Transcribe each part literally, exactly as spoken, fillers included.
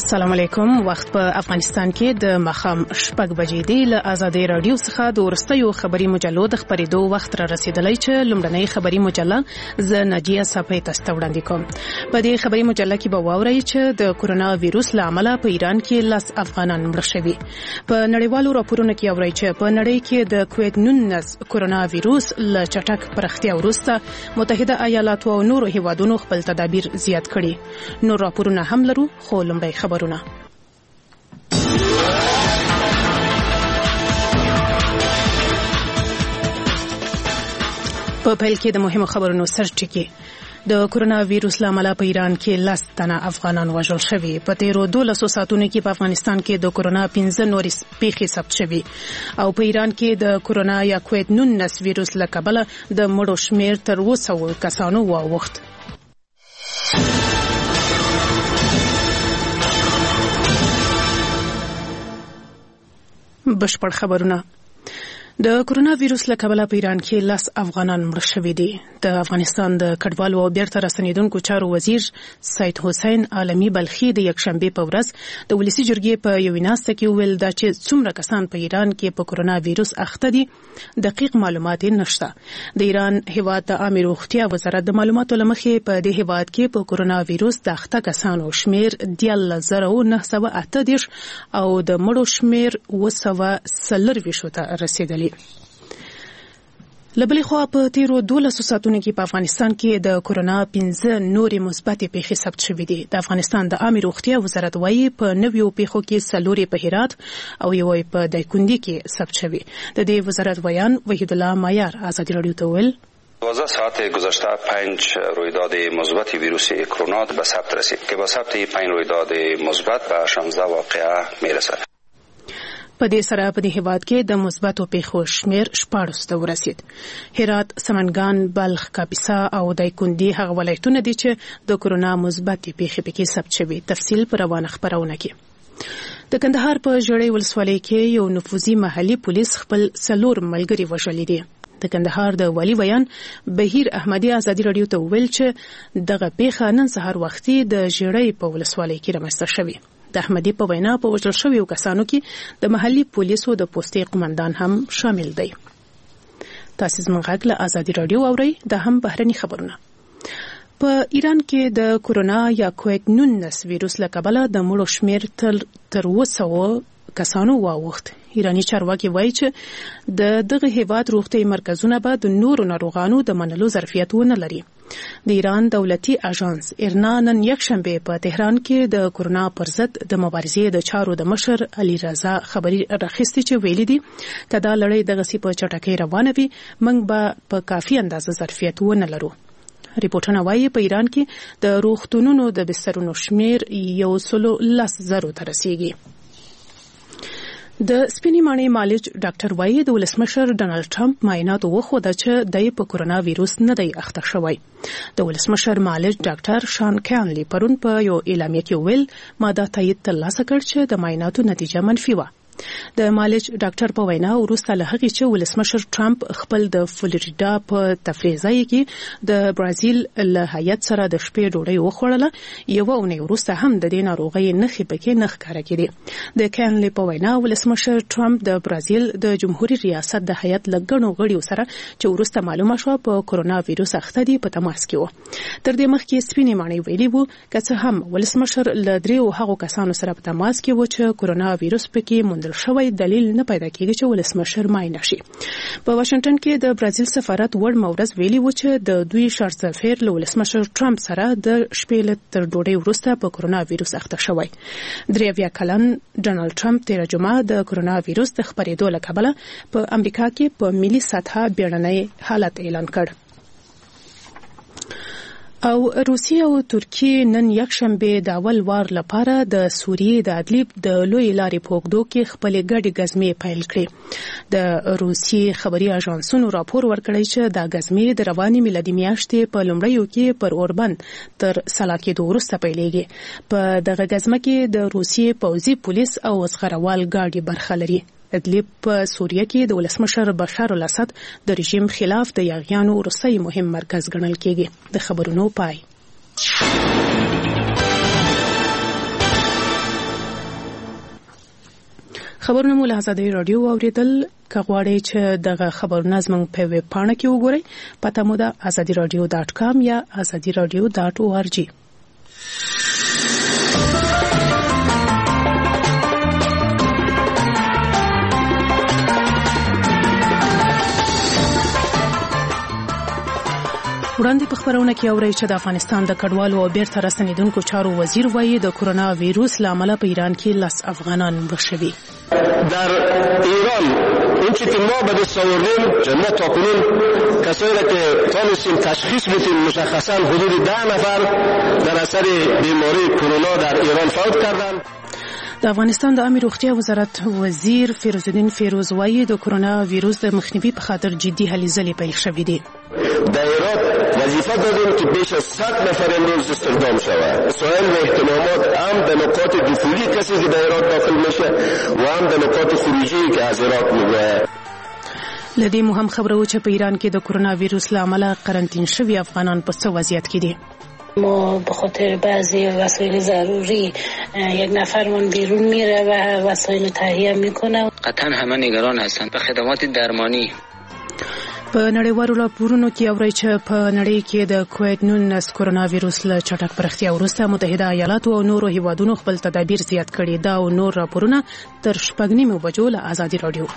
السلام علیکم. وخت په افغانستان کې د مخام شپږ بجې دی. له آزادۍ رادیو څخه د ورستیو خبري مجلو د خبرېدو وخت را رسیدلی چې لومړنۍ خبري مجله ز ناجیه صافی تاسو ته وړاندې کوم. په دې خبري مجله کې به واورئ چې د کورونا وایروس له امله په ایران کې لس افغانان مړه شوي. په نړیوالو راپورونو کې اورئ چې په نړۍ کې د کووید نولس کورونا وایروس له چټک پراختیا وروسته متحده ایالاتو او نورو هیوادونو خپل تدابیر زیات کړي. نور راپورونه هم لرو، خو لومړی خبرونه. په پیل کې د مهمو خبرونو سرټکی. د کورونا وایروس له امله په ایران کې لس تنه افغانان وژل شوي. په تیرو دولسو ساعتونو کې په افغانستان کې د کورونا پنځه نورې پیښې ثبت شوي او په ایران کې د کورونا یا کووید نولس وایروس له کبله د مړو شمیر تر اوه سوه کسانو واوښت. بشپړ خبرونه. د کورونا وایروس له کبله په ایران کې لس افغانان مړه شوي دي. د افغانستان د کډوالو او بیرته راستنیدونکو چارو وزیر سید حسین عالمي بلخي د یکشنبه په ورځ د ولسی جرګې په یوې ناسته کې ویل دا چې څومره کسان په ایران کې په کورونا وایروس اخته دي دقیق معلومات نشته. د ایران هیواد د عامه روغتیا وزارت د معلوماتو لمخې په دې هیواد کې په کورونا وایروس د اخته کسانو شمیر دیارلس زره نه سوه اته دېرش او د مړو شمیر اوه سوه څلرویشت ته رسیدلی. لبلې خوا په تیرو دولسو ساعتونو کې په افغانستان کې د کورونا پنځه نورې مثبتې پیښې ثبت شوې دي. د افغانستان د عامه روغتیا وزارت وايي په نویو پیښو کې څلورې په هرات او یوې په دایکنډي کې ثبت شوې. د دې وزارت ویان وحید الله مایار آزادی رادیو ته ویل دوازده ساعت گذشته پنج رویداد مثبت ویروس کرونا به ثبت رسید که با ثبت پنج رویداد مثبت به شانزده واقعه میرسد. په دې سره په دې هیواد کې د مثبتو پیښو شمیر شپاړس ته ورسید. هرات، سمنګان، بلخ، کاپیسا او دایکنډي هغه ولایتونه دي چې د کورونا مثبتې پیښې پکې ثبت شوي. تفصیل پر روانه خبرونه کې. د کندهار په ژړۍ ولسوالۍ کې یو نفوذي محلي پولیس خپل څلور ملګري وژلي دي. د کندهار د والي بیان بهیر احمدي آزادی رادیو ته ویل چې دغه پیښه نن سهار وختي د ژړۍ په ولسوالۍ کې رامنځته شوې. د احمدي په وینا په وژل شویو کسانو کې د محلي پولیسو د پوستې قومندان هم شامل دی. تاسو زموږ غږ له آزادی رادیو اورئ. د هم بهرني خبرونه. په ایران کې د کورونا یا کووید نولس وایروس له کبله د مړو شمیر تر اوه سوه کسانو واوښت. ایرانی چارواکي وایي چې د دغه هیواد روغتي مرکزونه به د نورو ناروغانو د منلو ظرفیت ونه لري. د ایران دولتي اژانس ایرنا نن یکشنبه په تهران کې د کورونا پر ضد د مبارزې د چارو د مشر علي رضا خبري راخستي چې ویلي دي کدا لړۍ دغه سی په چټکۍ روانه وي موږ به په کافي اندازه ظرفیت ونه لرو. ریپورتونه وایي په ایران کې د روغتونونو د بسترونو شمیر یو سلو لس زرو ته رسیږي. د سپینې ماڼۍ مالج ډاکټر وایي د ولسمشر ډانلډ ټرمپ معایناتو وښوده چې دی په کورونا وایروس نه دی اخته شوی. د ولسمشر مالج ډاکټر شان کانلی پرون په یو اعلامیه کې ویل ما دا تایید ترلاسه کړ چې د معایناتو نتیجه منفي وه. د مالج ډاکټر په وینا وروسته له هغې چې ولسمشر ټرمپ خپل د فلوریډا په تفریح ځای کې د برازیل له هیات سره د شپې ډوډۍ وخوړله یوه اونۍ وروسته هم د دې ناروغۍ نښې پکې نه ښکاره کېدې. د کانلی په وینا ولسمشر ټرمپ د برازیل د جمهوریت ریاست د هیات له ګڼو غړیو سره چې وروسته معلومه شوه په کورونا وایروس اخته دي په تماس کې وو. تر دې مخکې سپینې ماڼۍ ویلي وو که څه هم ولسمشر له دریو هغو کسانو سره په تماس کې وو چې کورونا وایروس پکې موندل شوی دلیل نه پیدا کېږي چې ولسمشر معاینه شي. په واشنگټن کې د برازیل سفارت وړ مورز ویلي و چې د دوی شارسفیر له ولسمشر ټرمپ سره د شپې له تر ډوډۍ وروسته په کورونا وایروس اخته شوی. درې اویا کلن ډانلډ ټرمپ تېره جمعه د کورونا وایروس د خپرېدو له کبله په امریکا کې په ملي سطحه بیړنی حالت اعلان کړ. او روسیه او ترکیه نن یکشنبه د اول وار لپاره د سوریې د ادلیب د لوی لارې په اوږدو کې خپلې ګډې ګزمې پیل کړې. د روسیې خبري اژانسونو راپور ورکړی چې دا ګزمې د روانې میلادي میاشتې په لومړیو کې پر اوربند تر سلا کېدو وروسته پیلېږي. په دغه ګزمه کې د روسیې پوځي پولیس او زغروال ګاډي برخه لري. ادلیب په سوریه کې د ولسمشر بشار الاسد د رژیم خلاف د یاغیانو وروستی مهم مرکز ګڼل کېږي. د خبرونو پای. خبرونه مو له آزادي رادیو اوریدل کغواړی چې دغه خبرونه زموږ په ویب پاڼه کې وګورئ پته مو ده azadi radio dot com یا azadi radio dot org. وړاندې په خبرونه کې اوري چې د افغانستان د کډوالو او بیرته راستنیدونکو چارو وزیر وایي د کرونا ویروس لامل په ایران کې لس افغانان مړه شوي. در ایران اون چی که ما به دست آوردیم ما تاکنون کسایی را که تانستیم تشخیص بدیم مشخصا حدود ده نفر در اثر بیماری کرونا در ایران فوت کردند. د افغانستان د عامه روغتیا وزارت وزیر فیروز الدین فیروز وایي د کرونا ویروس د مخنیوي په خاطر جدي هلې ځلې پیل شوې دي. در ایران وظیفه دادیم که بیش از صد نفر امروز استخدام شود. سایر و احتمامات هم در نقاط دخولی کسی که در ایران داخل میشه و هم در نقاط خروجی که از ایران میگه. لدې مو هم خبرو چې په ایران کې د کرونا ویروس لامل قرنطین شوي افغانان په څه وضعیت کې دي. ما به خاطر بعضی وسایل ضروری یک نفرمون بیرون میره و وسایل تهیه میکنه. قطعا همه نگران هستند به خدمات درمانی. په نړیوالو راپورونو کې اوري چې په نړۍ کې د کووید نولس کرونا ویروس له چټک پراختیا وروسته متحده ایالاتو او نورو هیوادونو خپل تدابیر زیات کړي. دا او نور راپورونه تر شپږ نیمو بجو له آزادي رادیو.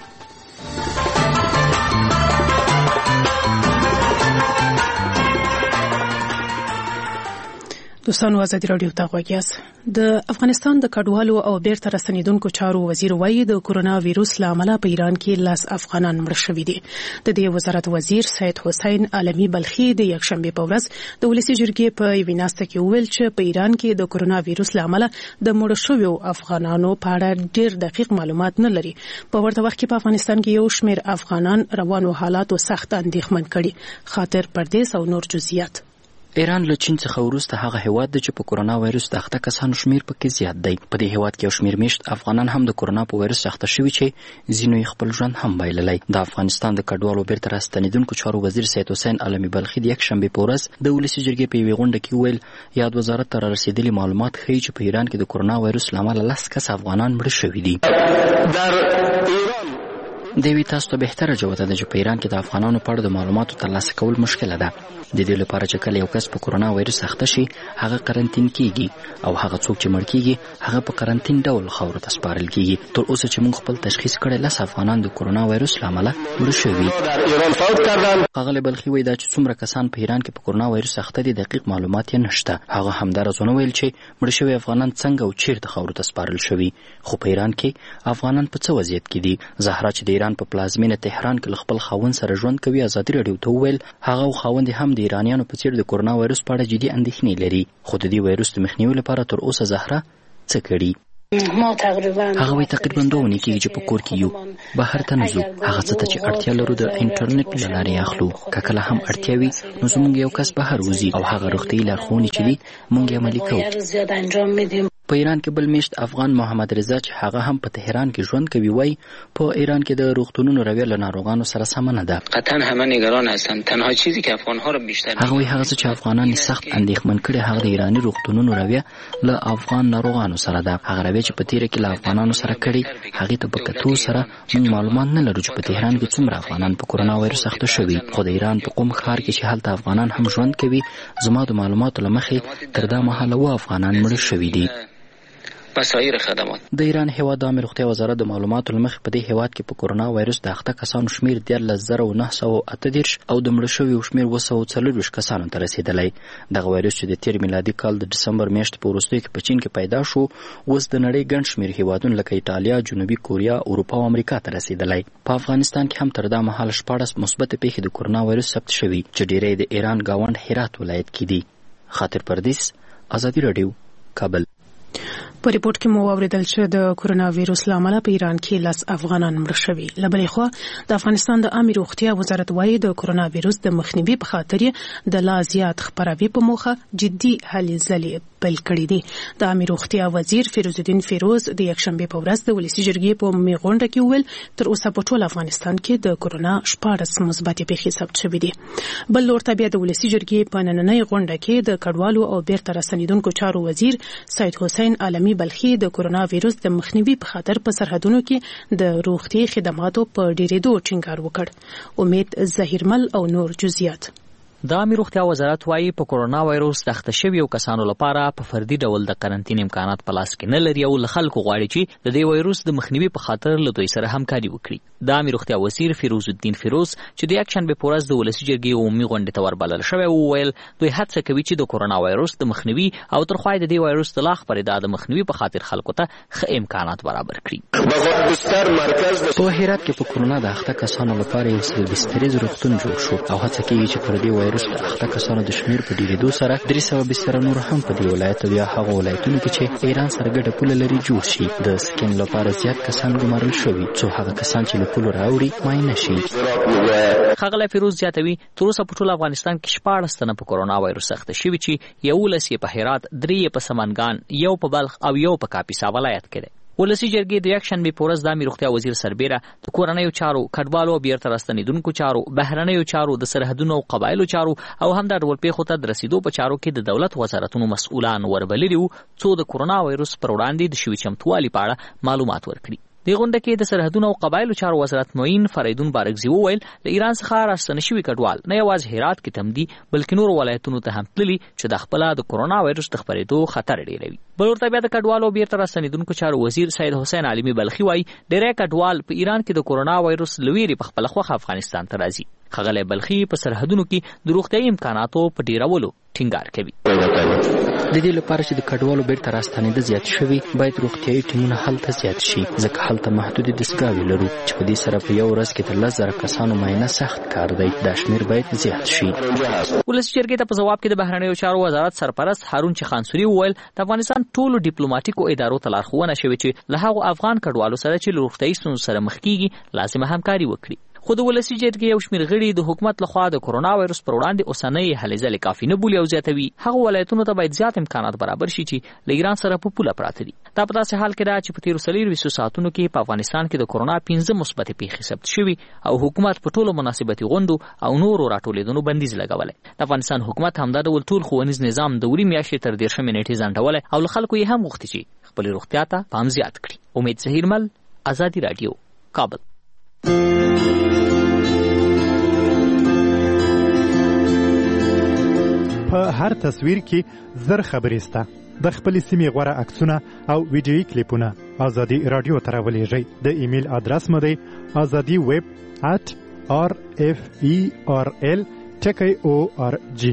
دوستانو آزادي رادیو ته غوږ یاست. د افغانستان د کډوالو او بیرته راستنیدونکو چارو وزیر وایي د کرونا ویروس له امله په ایران کې لس افغانان مړه شوي دي. د دې وزارت وزیر سید حسین عالمي بلخي د یکشنبه په ورځ د ولسي جرګې په یوې ناسته کې وویل چې په ایران کې د کرونا ویروس له امله د مړه شویو افغانانو په اړه ډېر دقیق معلومات نه لري. په ورته وخت کې په افغانستان کې یو شمېر افغانان روانو حالاتو سخت اندېښمن کړي. خاطر پردیس او نور جزئیات. ایران له چین څخه وروسته هغه هیواد دی چې په کرونا وایرس د اخته کسانو شمیر پکې زیات دی. په دې هیواد کې یو شمیر میشت افغانان هم د کرونا په وایرس اخته شوي چې ځینو یې خپل ژوند هم بایللی. د افغانستان د کډوالو بیرته راستنیدونکو چارو وزیر سید حسین عالمي بلخي د یکشنبې په ورځ د ولسي جرګې په یوې غونډه کې وویل یاد وزارت ته رارسېدلي معلومات ښیي چې په ایران کې د کرونا وایرس له امله لس کس افغانان مړه شوي دي. در ایران دوی تاسو ته بهتره جوته ده چې په ایران کې د افغانانو په اړه د معلوماتو ترلاسه کول مشکله ده. د دې لپاره چې کله یو کس په کرونا وایرس اخته شي هغه قرنطین کیږي او هغه څوک چې مړ کیږي هغه په قرنطین ډول خاورو ته سپارل کیږي. تر اوسه چې موږ خپل تشخیص کړی لس افغانان د کرونا وایرس له امله مړه شوي. هغه بلخي وایي دا چې څومره کسان په ایران کې په کرونا وایرس اخته دي دقیق معلومات یې نشته. هغه همدارس ونه ویل چې مړه شوي افغانان څنګه او چیرته خاورو ته سپارل شوي. خو په ایران کې افغانان په څه وضعیت کې دي؟ زهرا چې د ایران په پلازمینه تهران کې خپل خاوند سره ژوند کوي آزادي رادیو ته وویل هغه او خاوند هم د ایرانیانو په څیر د کرونا وایرس په اړه جدي اندېښنې لري. خو د دې وایرس د مخنیوي لپاره تر اوسه زهرا څه کړي؟ ما تقریبا هغه وی تقریبا دوه اونۍ کېږي چې په کور کې یو بهر ته نه ځو. هغه څه ته چې اړتیا لرو د انټرنیټ له لارې اخلو. که کله هم اړتیا وي نو زموږ یو کس بهر وځي او هغه روغتیایي لارښوونې چې دي موږ یې عملي کوو. په ایران کې بل میشت افغان محمد رضا چې هغه هم په تهران کې ژوند کوي وایي په ایران کې د روغتونونو رویه له ناروغانو سره سمه نه ده. قطعا همه نگران هستند. تنها چیزی که افغان‌ها رو بیشتر هغه وایي هغه څه چې افغانان سخت اندېښمن کړي هغه د ایراني روغتونونو رویه له افغان ناروغانو سره ده. هغه رویه چې په تیره کې له افغانانو سره کړي هغې ته په کتو سره موږ معلومات نه لرو چې په تهران کې څومره افغانان په کرونا وایرس اخته شوي. خو د ایران په قم ښار کې چې هلته افغانان هم ژوند کوي زما د معلوماتو له مخې تر دا مهاله اووه افغانان مړه شوي دي. وسایر خدمات د ایران هیواد د عامه روغتیا وزارت د معلوماتو له مخې په دې هیواد کې په کرونا وایرس د اخته کسانو شمیر دیارلس زره نه سوه اته دېرش او د مړه شویو شمیر اووه سوه څلورویشت کسانو ته رسېدلی. دغه وایرس چې د تېر میلادي کال د ډسمبر میاشتې په وروستیو کې په چین کې پیدا شو اوس د نړۍ ګڼ شمېر هیوادونه لکه ایټالیا، جنوبي کوریا، اروپا او امریکا ته رسېدلی. په افغانستان کې هم تر دا مهاله شپاړس مثبتې پیښې د کرونا وایرس ثبت شوي چې ډېری د ایران ګاونډ هرات ولایت کې دي. خاطر پردیس، آزادي رادیو، کابل. په ریپورت کې مو واوریدل چې د کرونا وایرس له امله په ایران کې لس افغانان مړه شوي. له بلې خوا د افغانستان د عامه روغتیا وزارت وایي د کرونا وایرس د مخنیوي په خاطر د لا زیات خپراوي په موخه جدي هلې ځلې پیل کړي دي. د عامه روغتیا وزیر فیروز الدین فیروز د یکشنبه په ورځ د ولسی جرګې په میغونډه کې ویل تر اوسه په ټول افغانستان کې د کورونا شپږ مثبت پیښې ثبت شوې دي. بل لور ته بیا د ولسی جرګې په نننۍ غونډه کې د کډوالو او بیرته راستنیدونکو چارو وزیر سید حسین عالمی بلخي د کورونا وایروس د مخنیوي په خاطر په سرحدونو کې د روغتي خدماتو په ډیرېدو ټینګار وکړ. امید ظهیرمل او نور جزئیات. د عامه روغتیا وزارت وايي په کورونا وایروس د اخته شویو کسانو لپاره په فردي ډول د قرنطین امکانات په لاس کې نه لري او له خلکو غواړي چې د دې وایروس د مخنیوي په خاطر له دوی سره همکاري وکړي. د عامه روغتیا وزیر فیروز الدین فیروز چې د یکشنبه په ورځ د ولسی جرګې عمومي غونډې ته وربلل شوی وویل دوی هڅه کوي چې د کورونا وایروس د مخنیوي او تر خوا د دې وایروس د لا خپرېدا د مخنیوي په خاطر خلکو ته ښه امکانات برابر کړي. په هرات کې په کورونا د اخته کسانو لپاره یو سل بستریز روغتون جوړ شو او هڅه کوي چې پر دې وایروس د اخته کسانو د شمیر په ډیریدو سره درې سوه بستر نور هم په دې ولایت او یا هغه ولایتونو کې چې ایران سره ګډه پوله لري جوړ شي. د سکین لپاره زیات کسان ګمارل شوي څو هغه کسان چې له پولو راوړي معاینه شي. ښاغلی فیروز زیاتوي تر اوسه په ټول افغانستان کې شپاړس تنه په کورونا وایروس اخته شوي چې یولس یې په هرات، درې په سمنګان، یو په بلخ او یو په کاپیسا ولایت کې دی. ولسی جرګې د یکشنبې په ورځ د عامه روغتیا وزیر سربیره د کورنیو چارو، کډوالو او بیرته راستنیدونکو چارو، بهرنیو چارو، د سرحدونو او قبایلو چارو او هم د ډول پیښو ته د رسیدو په چارو کې د دولت وزارتونو مسؤلان وربللي وو څو د کورونا وایروس پر وړاندې د شوي چمتووالي په اړه معلومات ورکړي. د غونډه کې د سرحدونو او قبایلو چارو وزارت معین فریدون بارګزي وویل له ایران څخه راستنه شوي کډوال نه یوازې هرات کې تم دي بلکې نورو ولایتونو ته هم تللي چې د خپله د کورونا وایروس د خپرېدو خطر ډېروي. بل ورته بیا د کډوالو بیرته راستنیدونکو چارو وزیر سید حسین عالمی بلخي وایي ډېری کډوال په ایران کې د کورونا وایروس له ویرې په خپله خوښه افغانستان ته راځي. ښاغلی بلخي په سرحدونو کې د روغتیايي امکاناتو په ډیرولو ټینګار کوي. د دې لپاره چې د کډوالو بیرته راستنېده زیات شوي باید روغتیايي ټیمونه هلته زیات شي ځکه هلته محدودې دستګاوې لرو چې په دې سره په یو ورځ کې تر لس زره کسانو معاینه سخت کار دی. دا شمېر باید زیات شي. ولسي جرګې ته په ځواب کې د بهرنیو چارو وزارت سرپرست هارون چخانسوري وویل د افغانستان ټولو ډیپلوماټیکو ادارو ته لارښوونه شوې چې له هغو افغان کډوالو سره چې له روغتیايي ستونزو سره مخ کېږي لازمه همکاري وکړي. خو د ولسي جرګې یو شمېر غړي د حکومت لخوا د کورونا وایروس پر وړاندې اوسنۍ هلې ځلې کافي نه بولي او زیاتوي هغو ولایتونو ته باید زیات امکانات برابر شي چې له ایران سره په پوله پراته دي. دا په داسې حال کې ده چې په تېرو څلېرویشتو ساعتونو کې په افغانستان کې د کورونا پنځه مثبتې پیښې ثبت شوي او حکومت په ټولو مناسبتي غونډو او نورو راټولېدنو بندیز لګولی. د افغانستان حکومت همدا ډول ټول ښوونیز نظام د وړي میاشتې تر دېرشمې نیټې ځنډولی او له خلکو یې هم غوښتي چې خپلې روغتیا ته پام زیات کړي. امید ظهیرمل، ازادي راډیو، کابل. په هر تصویر کې زر خبرې سته. د خپلې سیمې غوره عکسونه او ویډیویي کلیپونه ازادي راډیو ته راولېږئ. د ایمیل ادرس مو دی ازادي ویب ات آر اف ای آر ال ټکی او آر جی.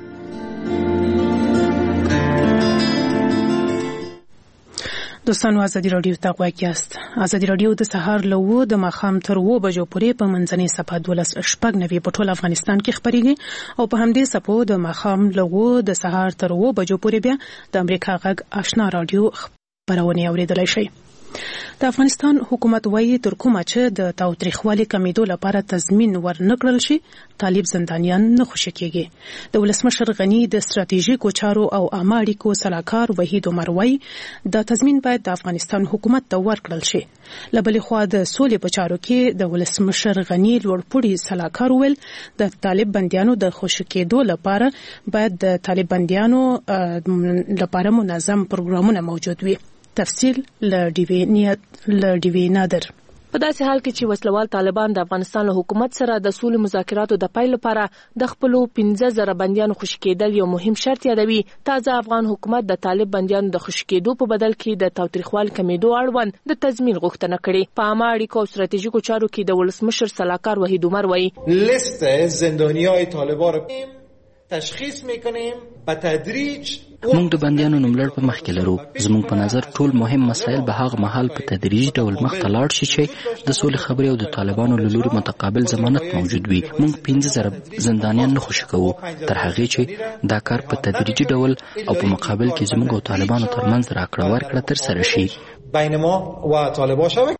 دوستانو ازادي راډیو ته غوږ یاست. ازادي راډیو د سهار له اوه د ماښام تر اوه بجو پورې په منځنۍ صفحه دولس شپږ نوي په ټول افغانستان کې خپرېږي او په همدې صفحو د ماښام له اوه د سهار تر اوه بجو پورې بیا د امریکا غږ آشنا راډیو خپرونې اورېدلی شئ. د افغانستان حکومت وایي تر کومه چې د تاوتریخوالي کمیدو لپاره تضمین ورنکړل شي طالب زندانیان نه خوشي کېږي. د ولسمشر غني د ستراتیژیکو چارو او عامه اړیکو سلاکار وحید عمر وایي دا تضمین باید د افغانستان حکومت ته ورکړل شي. له بلې خوا د سولې په چارو کې د ولسمشر غني لوړپوړي سلاکار ویل د طالب بندیانو د خوشي کېدو لپاره باید د طالب بندیانو لپاره منظم پروګرامونه موجود وي. تفصیل له ډیوی نادر. په داسې حال کې چې وسلوال طالبان د افغانستان له حکومت سره د سولې مذاکراتو د پیل لپاره د خپلو پنځه زره بندیانو خوشي کېدل یو مهم شرط یادوي، تازه افغان حکومت د طالب بندیانو د خوشي کېدو په بدل کې د تاوتریخوالي کمیدو اړوند د تضمین غوښتنه کړې. په عامه اړیکو او ستراتیژیکو چارو کې د ولسمشر سلاکار وحید عمر وایي لیست زندانیای طالبان رو تشخیص میکنیم به تدریج. موږ د بندیانو نوملړ په مخ کې لرو. زموږ په نظر ټول مهم مسایل به هغه مهال په تدریجي ډول مخ ته لاړ شي چې د سولې خبرې او د طالبانو له لوري متقابل ضمانت موجود وي. موږ پنځه زره زندانیان نه خوشي کوو تر هغې چې دا کار په تدریجي ډول او په مقابل کې زموږ او طالبانو ترمنځ راکړه ورکړه ترسره شي. بین ما و طالبان شوه.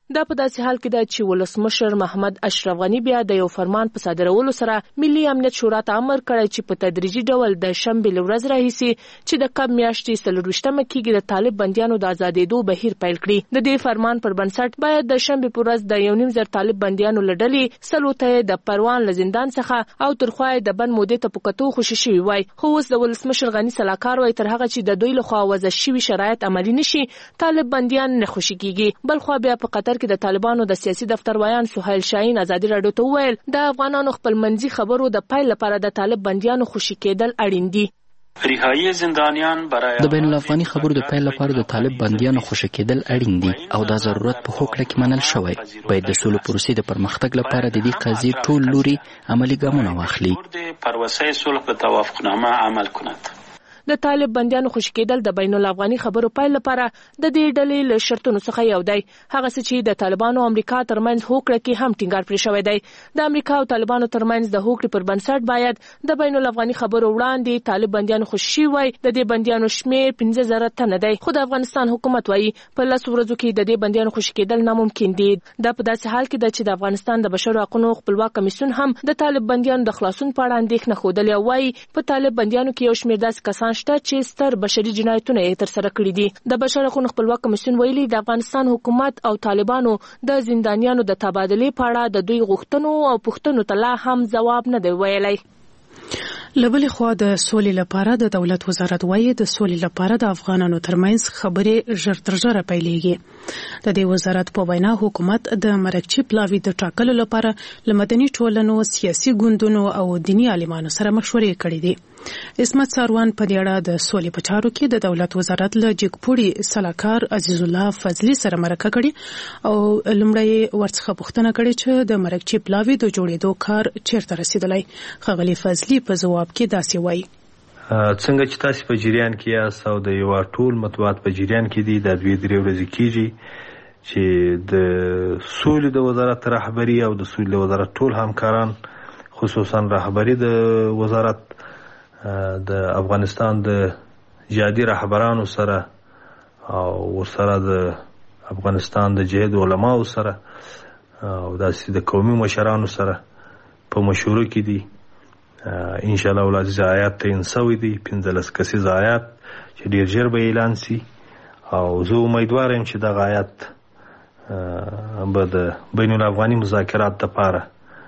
دا په داسې حال کې ده چې ولسمشر محمد اشرف غني بیا د یو فرمان په صادرولو سره ملي امنیت شورا ته امر کړی چې په تدریجي ډول د شنبې له ورځې راهیسې چې د کب میاشتې څلرویشتمه کېږي د طالب بندیانو د ازادېدو بهیر پیل کړي. د دې فرمان پر بنسټ باید د شنبې په ورځ د یو نیم زر طالب بندیانو له ډلې سلو ته د پروان له زندان څخه او تر خوا د بند مودې ته په کتو خوشي شوي وای. خو اوس د ولسمشر غني سلاکار وای تر هغه چې د دوی لخوا وضع شوي شرایط عملي نشي طالب بندیان نه خوشي کېږي. بل خو بیا په قطر کې د طالبانو د سیاسي دفتر ویان سهیل شاهین ازادي راډیو ته وویل د افغانانو خپل منځي خبرو د پیل لپاره د طالب بندیانو خوشي کېدل اړین دي. رهایی زندانیان برای د بین الافغاني خبرو د پیل لپاره د طالب بندیانو خوشي کېدل اړین دي او دا ضرورت په هوکړه کې منل شوی. باید د سولې پروسې د پرمختګ لپاره د دې قضیې ټول لوري عملي ګامونه واخلي. پر وسایل صلح په توافقنامه عمل کند. د طالب بندیانو خوشي کېدل د بین الافغاني خبرو پیل لپاره د دې ډلې له شرطونو څخه یو دی. هغه څه چې د طالبانو او امریکا ترمنځ هوکړه کې هم ټینګار پرې شوی دی. د امریکا او طالبانو ترمنځ د هوکړې پر بنسټ باید د بین الافغاني خبرو وړاندې طالب بندیانو خوشي وای. د دې بندیانو شمیر پنځه زره تنه دی. خو د افغانستان حکومت وایي په لس ورځو کې د دې بندیانو خوشي کېدل ناممکن دي. دا په داسې حال کې ده چې د افغانستان د بشري حقوقو خپلواک کمیسیون هم د طالب بندیانو د خلاصون په اړه اندېښنه ښودلې او وایي په طالب بندیانو کې یو شمیر داسې کسان شته چې ستر بشري جنایتونه یې تر سره کړي دي. د بشري حقوقو خپلواک کمیسیون ویلي د افغانستان حکومت او طالبانو د زندانیانو د تبادلې په اړه د دوی غوښتنو او پوښتنو ته لا هم ځواب نه دی ویلی. لبلې خوا د سولې لپاره د دولت وزارت وایي د سولې لپاره د افغانانو ترمنځ خبرې ژر تر ژره پیلېږي. د دې وزارت په وینا حکومت د مرکچي پلاوي د ټاکلو لپاره له مدني ټولنو سیاسي ګوندونو او دیني عالمانو سره مشورې کړې دي. اسمت ساروان په دې اړه د سولې په چارو کې د دولت وزارت له جګپوړي سلاکار عزیز الله فضلي سره مرکه کړې او لومړی ورڅخه پوښتنه کړې چې د مرکچي پلاوي د جوړېدو کار چیرته رسیدلی. ښاغلي فضلي په ځواب کې داسې وایي څنګه چې تاسو په جریان کې یاست او د یو ټول مطبوعات په جریان کې دي د دوی درې ورځې کېږي چې د سولې د وزارت رهبري او د سولې د وزارت ټول همکاران خصوصا رهبري د وزارت د افغانستان د جهادي رهبرانو سره او ورسره د افغانستان د جهاد علماو سره او داسې د قومي مشرانو سره په مشورو کې دي. ان شاء الله العزیز آیات تعین شوی دی پنځلس کسیز آیات چې ډیر ژر به اعلان سي او زه امیدوار یم چې دغه آیات به د بین الافغاني مذاکرات لپاره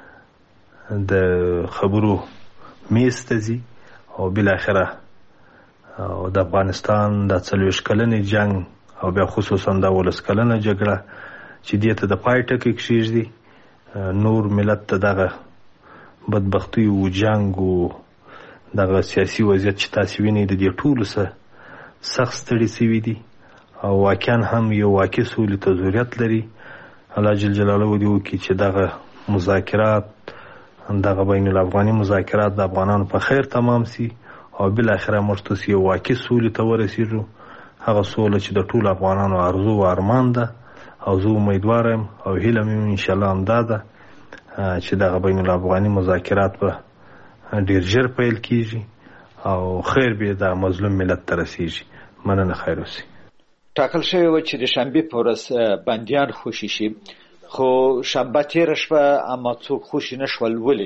د خبرو میز ته ځي او بالاخره او د افغانستان د څلوېښت کلنې جنگ او بیا خصوصا د اوولس کلنه جګړه چې دې ته د پای ټکی کېږدي نور ملت ته دغه بدبختي او جنگ او دغه سیاسي وضعیت چې تاسو وینئ د دې ټولو څخه سخت ستړي شوي دي او واقعا هم یو واقع سولې ته ضرورت لري. الله جل جلاله دې وکړي چې دغه مذاکرات دغه بین الافغاني مذاکرات د افغانانو په خیر تمام سي او بالاخره موږ ته یو واقع سولې ته ورسېږو. هغه سوله چې د ټولو افغانانو ارزو او ارمان ده او زه امیدوار یم او هیله مې انشاءالله همدا ده چې دغه بین الافغاني مذاکرات به ډیر ژر پیل کیږي او خیر به د مظلوم ملت ته رسیږي. مننه، خیر اوسئ. ټاکل شوی و چې د شنبې په ورځ بندیان خوشي شي خو شنبه تېره شوه اما څوک خوشي نه شول. ولې؟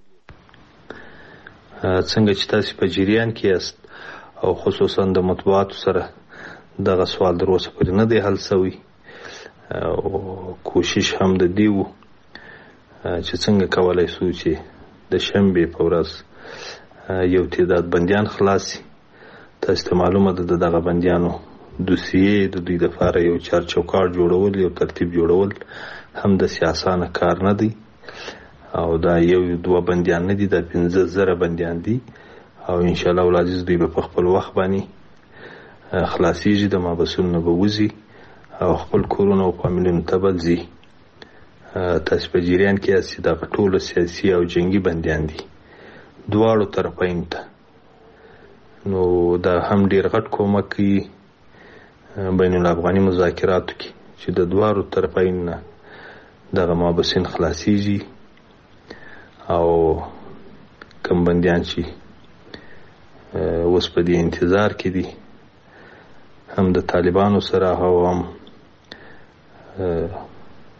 څنګه چې تاسو په جریان کې یاست او خصوصا د مطبوعاتو سره دغه سوال در اوسه پورې نه دی حل شوی او کوشش هم د دې و چې څنګه کولای شو چې د شنبې په ورځ یو تعداد بندیان خلاص شي. تاسو ته معلومه ده دغه بندیانو دوسیې د دوی لپاره یو چارچوکاټ جوړول یو ترتیب جوړول هم د سیاسانه کار نه دی او دا یو دوه بندیان نه دي دا پنځه زره بندیان دي او ان شاء الله العزیز دوی په خپل وخت باندې خلاصيږي د مابسون نه بوزي او خپل کورونه او فامیلونو ته بلځي. تاسو په جریان کې اسې دا ټول سیاسي او جنگي بندیان دي دواړو طرفین ته. نو دا هم ډیر غټ کومک کوي بین الافغاني مذاکراتو کې چې د دواړو طرفین نه دغه مابسین خلاصيږي او کم بندیان چې اوس په دې انتظار کې دي هم د طالبانو سره او هم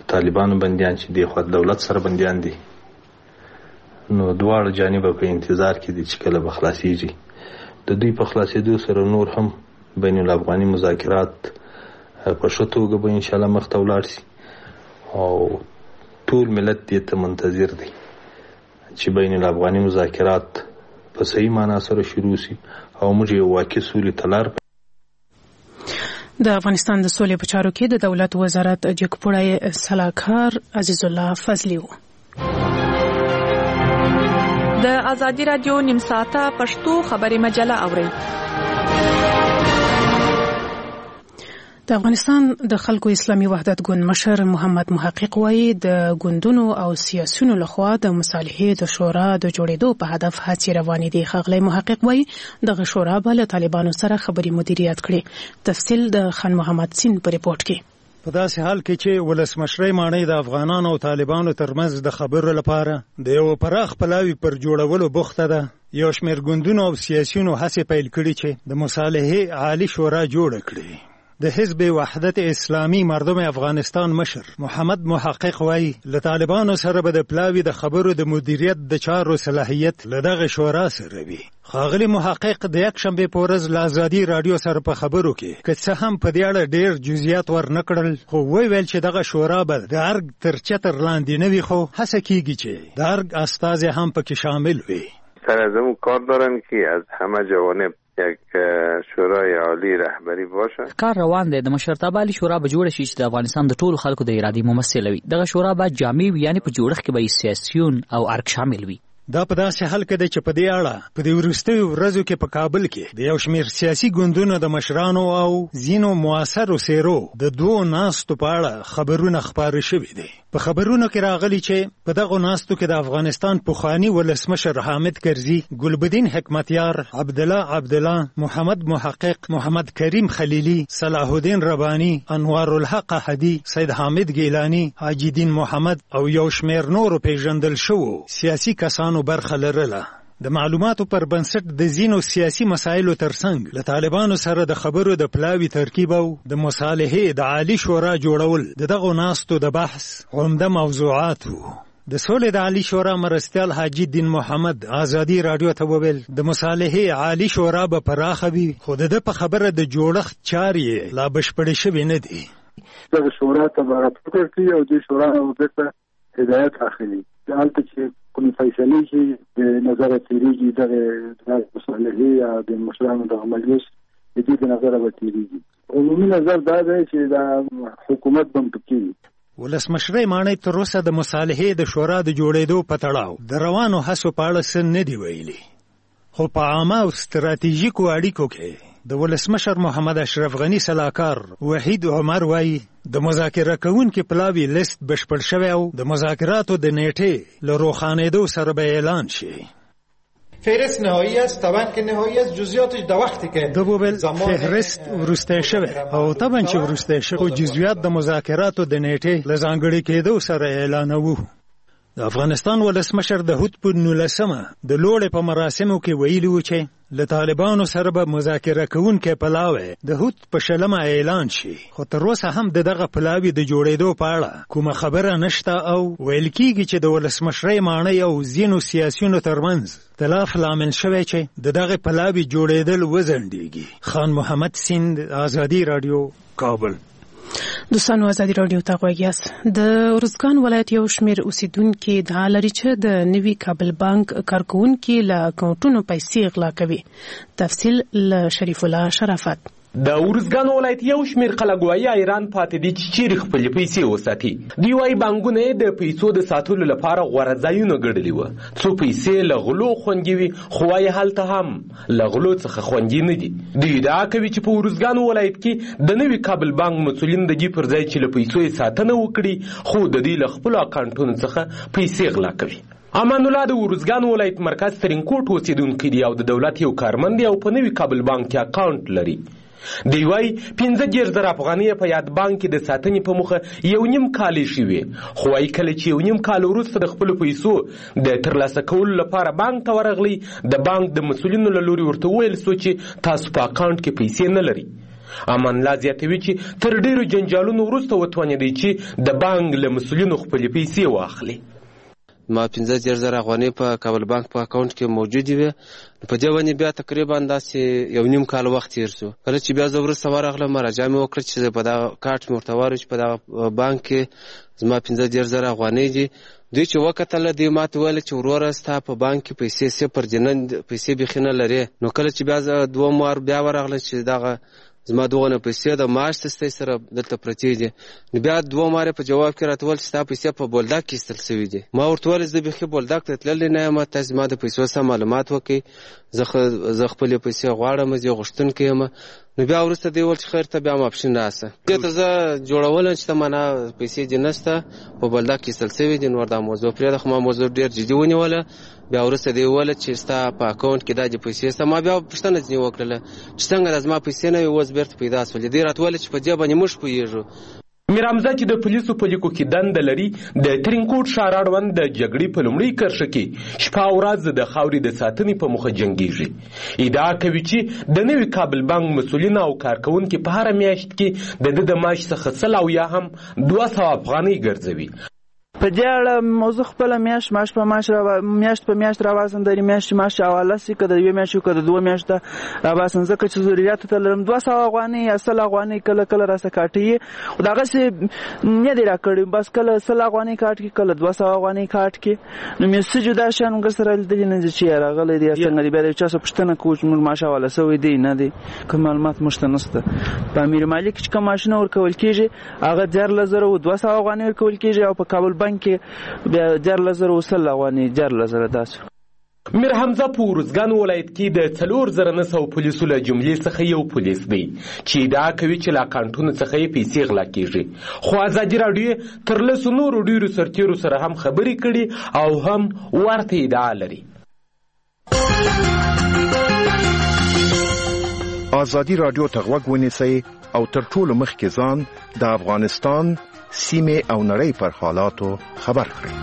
طالبانو بندیان چې دی خو دولت سره بندیان دي، نو دواړه جانبه په انتظار کې دي چې کله به خلاصیږي. د دوی په خلاصېدو سره نور هم بین الافغاني مذاکرات په ښه توګه به انشاءالله مخته ولاړ شي او ټول ملت دې ته منتظر دی چې بین الافغاني مذاکرات په صحیح معنا سره شروع شي او موږ یو واقع سولې ته لار. د افغانستان د سولې په چارو کې د دولت وزارت جګپوړی سلاکار عزیز الله فضلی و. د ازادي رادیو نیم ساعته پښتو خبري مجله اورئ. د افغانستان د خلکو اسلامي وحدت ګوند مشر محمد محقق وایي د ګوندونو او سیاسيونو لخوا د مصالحې د شورا د جوړېدو په هدف هڅې روانې دي. ښاغلی محقق وایي دغه شورا به له طالبانو سره خبري مدیریت کړي. تفصیل د خان محمد سین په ریپورت کې. په داسې حال کې چې ولسمشرۍ ماڼۍ د افغانانو او طالبانو ترمنځ د خبرو لپاره د یو پراخ پلاوي پر جوړولو بوخته ده، یو شمېر ګوندونو او سیاسيونو هڅې پیل کړي چې د مصالحې عالي شورا جوړه کړي. د حزب وحدت اسلامي مردم افغانستان مشر محمد محقق وایي له طالبانو سره به د پلاوي د خبرو د مدیریت د چارو صلاحیت له دغه شورا سره وي. ښاغلي محقق د یکشنبې په ورځ له ازادي راډیو سره په خبرو کې که څه هم په دې اړه ډېر جزئیات ورنکړل، خو وویل چې دغه شورا به د ارګ تر چتر لاندې نه وي، خو هڅه کیږي چې د ارګ استازی هم پکې شامل وي. سر از اون کار دارن که از همه جوانب یک شورای عالی رهبری باشه. کار روان دی. د مشرتابه عالی شورا به جوړ شي چې د افغانستان د ټولو خلکو د ارادې ممثل وي. دغه شورا به جامع وي، یعنی په جوړښت کې به سیاسيون او ارګ شامل وي. دا په داسې حال کې ده چې په دې اړه په دې وروستیو ورځو کې په کابل کې د یو شمېر سیاسي ګوندونو د مشرانو او ځینو موثرو څېرو د دوو ناستو په اړه خبرونه خپاره شوي دي. په خبرونو کې راغلي چې په دغو ناستو کې د افغانستان پخواني ولسمشر حامد کرزي، ګلبدین حکمتیار، عبدالله عبدالله، محمد محقق، محمد کریم خلیلی، صلاح الدین ربانی، انوار الحق احدي، سید حامد گیلانی، حاجی دین محمد او یو شمېر نورو پیژندل شوو سیاسي کسانو برخه لرله. د معلوماتو پر بنسټ د ځینو سیاسي مسایلو ترڅنګ له طالبانو سره د خبرو د پلاوي ترکیب او د مصالحې د عالی شورا جوړول د دغو ناستو د بحث عمده موضوعات وو. د سولې د عالی شورا مرستیال حاجی دین محمد ازادي راډیو ته وویل د مصالحې عالی شورا به پراخه وي، خو د په خبره د جوړښت چارې لا بشپړې شوې نه دي. دغه شورا ته به راپورټ کړي او د شورا ورته هدایت اخلي. دلته چې کوم فیصلې چې د نظر تیریږي دغه مصالحې یا د مشرانو د مجلس د دې د نظر به تیریږي. عمومي نظر دا دی چې د حکومت بمپکي ولسمشرۍ ماڼۍ تر اوسه د مصالحې د شورا د جوړېدو په تړاو د روانو هڅو په اړه څه نه دي ویلي، خو په عامه او ستراتیژیکو اړیکو کې د ولسمشر محمد اشرف غني سلاکار وحید عمر وایي د مذاکره کوونکو پلاوي لیست بشپړ شوی او د مذاکراتو د نیټې له روښانېدو سره به اعلان شي. فهرست نهایی است، طبعا که نهایی است جزئیاتش در وقتی که د بوبل فهرست ورسته شوی او طبعا چې ورسته شوی خو جزئیات د مذاکراتو د نیټې له ځانګړي کېدو سره اعلانوو. د افغانستان ولسمشر د هوت په نولسمه د لوړې په مراسمو کې ویلي و چې له طالبانو سره به مذاکره کوونکی پلاوی د هوت په شلمه اعلان شي، خو تر اوسه هم د دغه پلاوي د جوړېدو په اړه کومه خبره نشته او ویل کېږي چې د ولسمشرۍ ماڼۍ او ځینو سیاسیونو ترمنځ اختلاف لامل شوی چې د دغه پلاوي جوړېدل وځنډېږي. خان محمد سیند، ازادي راډیو، کابل. دوستانو ازادي راډیو ته غوږ یاست. د ارزګان ولایت یو شمېر اوسیدونکي ادعا لري چې د نوي کابل بانک کارکوونکي له اکاونټونو پیسې غلا کوي. تفصیل له شریف الله شرافت. د ارزګان ولایت یو شمېر خلک وایي ایران پاتې دي چې چیرې خپلې پیسې وساتي. دوی وایي بانکونه یې د پیسو د ساتلو لپاره غوره ځایونه ګڼلي وه څو پیسې له غلو خوندي وي، خو وایي هلته هم له غلو څخه خوندي نه دي. دوی ادعا کوي چې په ارزګان ولایت کې د نوي کابل بانک مسؤلین د دې پر ځای چې له پیسو یې ساتنه وکړي، خو د دوی له خپلو اکاونټونو څخه پیسې غلا کوي. امان الله د ارزګان ولایت مرکز ترینکوټ اوسیدونکی دی او د دولت یو کارمند دی او په نوي کابل بانک کې اکاونټ لري. دی وایي پنځه دېرش زره افغانۍ په یاد بانک کې د ساتنې په موخه یو نیم کال یې شوي، خو وایي کله چې یو نیم کال وروسته د خپلو پیسو د ترلاسه کولو لپاره بانک ته ورغلی، د بانک د مسؤلینو له لوري ورته وویل سو چې تاسو په اکاونټ کې پیسې نه لري. امان الله زیاتوي چې تر ډیرو جنجالونو وروسته وتوانېدی چې د بانک له مسؤلینو خپلې پیسې واخلي. ما پنځه زر زره افغانۍ په کابل بانک په اکاونټ کې موجودې وې. په دې باندې بیا تقریبا داسې یو نیم کال وخت تېر شو. کله چې بیا زه وروسته ورغلم مراجعه مې وکړه چې په دغه کارت مې ورته وویل چې په دغه بانک کې زما پنځه زر زره افغانۍ دي. دوی چې وکتله دوی ماته وویل چې وروره ستا په بانک کې پیسې صفر دي، نن پیسې بیخي نه لرې. نو کله چې بیا زه دوه وار بیا ورغلم چې دغه زما دغونه پیسې د معاش تستۍ سره دلته پرتې دي، نو بیا دوه واره په جواب کې راته وویل چې ستا پیسې په بولدک کې ایستل سوي دي. ما ورته وویل زه بیخي بولدک ته تللی نه یم، تاسې زما د پیسو سم معلومات وکړئ، زه خپلې پیسې غواړم، زه یې غوښتونکی یم. نو بیا وروسته دوی وویل چې خیر ته بیا ماپښین راسه. دې ته زه جوړولم چې ته معنا پیسې دې نشته، په بولدک کې ایستل سوي دي. نور دا موضوع پرېږده، خو ما موضوع ډېر جدي ونیوله. بیا وروسته دوی وویل چې ستا په اکاونټ کې دا دې پیسې شته. ما بیا پوښتنه ځینې وکړله چې څنګه دا زما پیسې نه وې اوس بېرته پیدا شولې. دوی راته وویل چې په دې باندې موږ پوهېږو. میر حمزه چې د پولیسو په لیکو کې دنده لري، د ترینکوټ ښار اړوند د جګړې په لومړۍ کرښه کې شپه او ورځ د خاورې د ساتنې په موخه جنګېږي. ادعا کوي چې د نوي کابل بانک مسؤلین او کارکوونکي په هره میاشت کې د ده د معاش څخه سل او یا هم دوه سوه افغانۍ ګرځوي. په دې اړه موضوع خپله میاشت معاش په معاش میاشت په میاشت راوازم درې میاشتې معاش حواله سي، که د یوې میاشتې که د دوه میاشته راوازم، ځکه چې ضرورتو ته لرم. دوه سوه افغانۍ یا سل افغانۍ کله کله راسه کاټي، خو دغسې نه دی راکړی. بس کله سل افغانۍ کاټ کړي، کله دوه سوه افغانۍ کاټ کړي. نو مې څه جدا شیان موږ سره لیدلي نه دي چې راغلی دی یا څنګه دی. بیا د یو چا څخه پوښتنه کوو چې موږ معاش حواله سوی دی نه دی، کوم معلومات موږ ته نشته. په امیر مالي کې چې کوم معاشونه ورکول کېږي هغه دیارلس زره او دوه سوه افغانۍ ورکول کېږي، او په کابل بانک کې بیا دیارلس زره او سل افغانۍ دیارلس زره داسې. میر حمزه په ارزګان ولایت کې د څلور زره نه سوه پولیسو له جملې څخه یو پولیس دی چې ادعا کوي چې له اکاونټونو څخه یې پیسې غلا کېږي. خو ازادي راډیو تر لسو نورو ډېرو سرتېرو سره هم خبرې کړي او هم ورته ادعا لري. ازادي راډیو ته غوږ ونیسئ او تر ټولو مخکې ځان د افغانستان سیمې او نړۍ پر حالاتو خبر کړئ.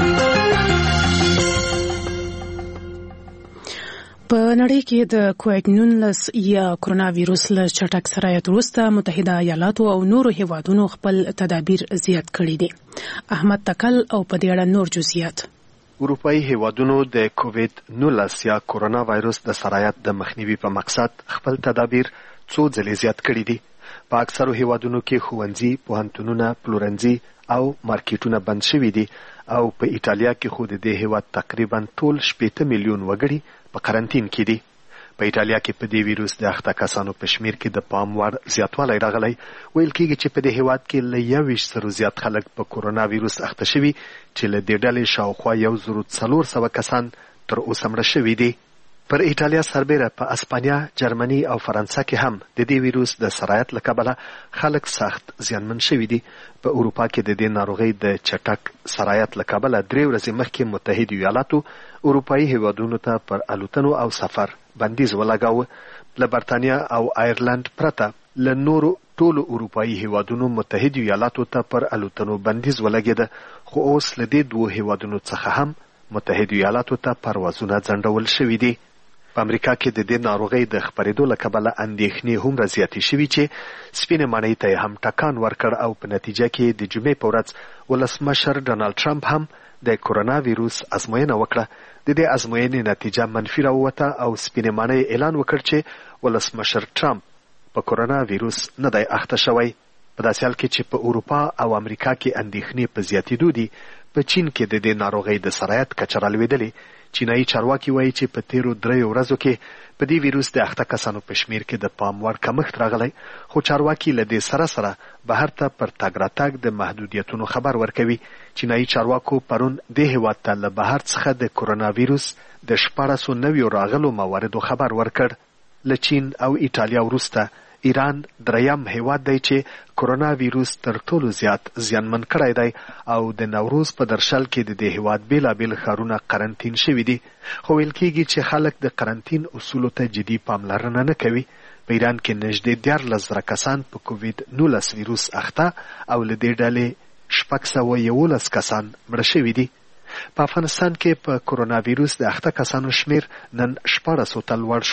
په نړۍ کې د کووډ نولس یا کرونا وایروس له چټک سرایت وروسته متحده ایالاتو او نورو هیوادونو خپل تدابیر زیات کړي دي. احمد تکل او په دې اړه نور جزئیات. اروپایي هیوادونو د کووډ نولس یا کرونا وایروس د سرایت د مخنیوي په مقصد خپل تدابیر څو ځلې زیات کړي دي. په اکثرو هیوادونو کې ښوونځي، پوهنتونونه، پلورنځي او مارکیټونه بند شوي دي، او په ایټالیا کې خو د دې هیواد تقریبا ټول شپېته میلیون وګړي په قرنطین کې دي. په ایټالیا کې په دې ویروس د اخته کسانو په شمیر کې د پام وړ زیاتوالی راغلی. ویل کېږي چې په دې هیواد کې له یوویشت زرو زیات خلک په کرونا ویروس اخته شوي، چې له دې ډلې شاوخوا یو زرو څلور سوه کسان تر اوسه مړه شوي دي. پر ایټالیا سربیره په اسپانیا، جرمني او فرانسه کې هم د دې ویروس د سرایت له کبله خلک سخت زیانمن شوي دي. په اروپا کې د دې ناروغۍ د چټک سرایت له کبله درې ورځې مخکې متحده ایالاتو اروپایي هیوادونو ته پر الوتنو او سفر بندیز ولګاوه. له برتانیا او آیرلند پرته له نورو ټولو اروپایي هیوادونو متحده ایالاتو ته پر الوتنو بندیز ولګېده، خو اوس له دې دوو هیوادونو څخه هم متحده ایالاتو ته پروازونه ځنډول شوي دي. په امریکا کې د دې ناروغۍ د خپرېدو له کبله اندېښنې هومره زیاتې شوي چې سپینې ماڼۍ ته یې هم ټکان ورکړ، او په نتیجه کې د جمعې په ورځ ولسمشر ډانلډ ټرمپ هم د کرونا ویروس ازموینه وکړه. د دې ازموینې نتیجه منفي راووته او سپینې ماڼۍ اعلان وکړ چې ولسمشر ټرمپ په کرونا ویروس نه دی اخته شوی. په داسې حال کې چې په اروپا او امریکا کې اندېښنې په زیاتېدو دي، په چین کې د دې ناروغۍ د سرایت کچه رالوېدلې. چینایي چارواکي وایي چې په تیرو دریو ورځو کې په دې ویروس د اخته کسانو په شمیر کې د پام وړ کمښت راغلی، خو چارواکي له دې سره سره بهر ته پر تګ راتګ د محدودیتونو خبر ورکوي. چینایي چارواکو پرون دې هیواد ته له بهر څخه د کرونا ویروس د شپاړسو نویو راغلو مواردو خبر ورکړ. له چین او ایټالیا وروسته ایران دریم هیواد دی چې کرونا ویروس تر ټولو زیات زیانمن کړی دی، او د نوروز په درشل کې د دې هیواد بیلابیل ښارونه قرنطین شوي دي. خو ویل کېږي چې خلک د قرنطین اصولو ته جدي پاملرنه نه کوي. په ایران کې نږدې دیارلس زره کسان په کووډ نولس ویروس اخته، او له دې ډلې شپږ سوه یولس کسان مړه شوي دي. په افغانستان کې په کرونا ویروس د اخته کسانو شمیر نن شپاړسو ته لوړ شو.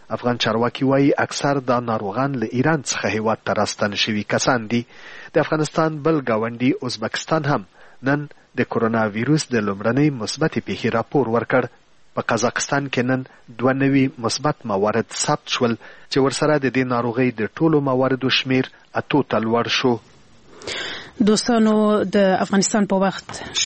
افغان چارواکي وایي اکثر دا ناروغان له ایران څخه هیواد ته راستانه شوي کسان دي. د افغانستان بل ګاونډي ازبکستان هم نن د کرونا ویروس د لومړنۍ مثبتې پیښې راپور ورکړ. په قزاقستان کې نن دوه نوي مثبت موارد ثبت شول چې ورسره د دې ناروغۍ د ټولو مواردو شمیر اتو ته لوړ شو. دوستانو د افغانستان په وخت